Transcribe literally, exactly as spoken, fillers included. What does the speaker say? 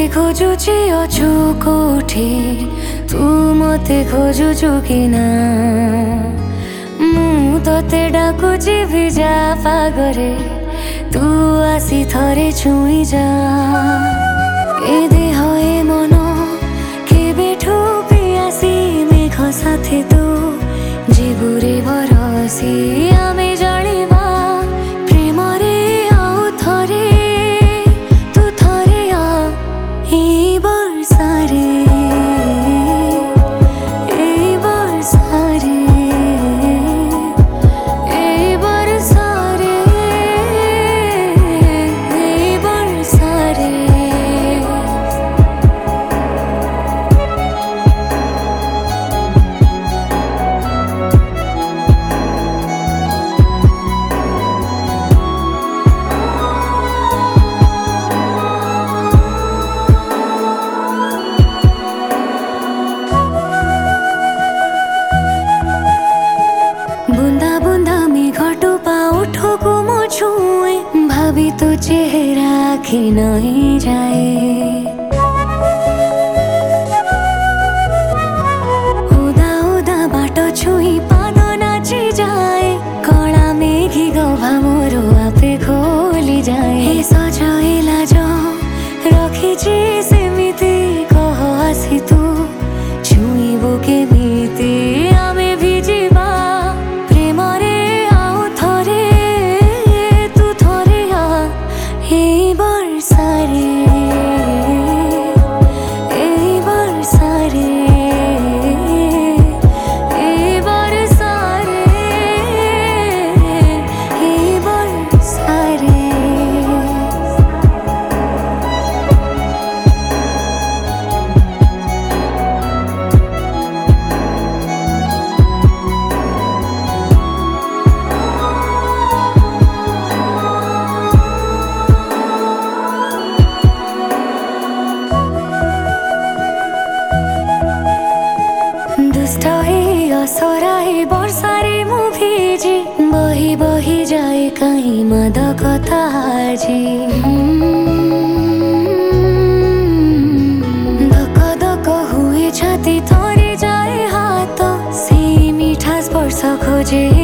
खोजुची अछु कोठी तू मते खोजुचु कि ना मु तते डाकुची भिजा पागरे तू आसी थरे छुई जा ए देह ए मन के बेठो पियासी मेघ साथे तू जीवुरे भरसी आमे जलिबा प्रेम रे आउ थरे तू थरे आ ए वर्षा रे ए वर्षा रे ए वर्षा रे ए वर्षा रे बुंदा बुंदा में घटो पाओ ठोको मो छुए भाभी तो चेहरा आखी नहीं जाए उदा उदा बाटो छुई पाद नाची जाए कला मेघी गभा मोरो आपे खोली जाए हे सजाइला जो रखिछि सेमिति कह आसी तू छुईबो केमिति आमे भिजिबा प्रेम रे आउ थरे तू थरे आ ए वर्षा रे ए वर्षा रे ए वर्षा रे ए वर्षा रे दुष्ट हे असराए वर्षारे मु भिजी बही बही जाए कहीं मदकता जी धक धक हुए छाती थरी जाए हाथ से मीठा स्पर्श खोजे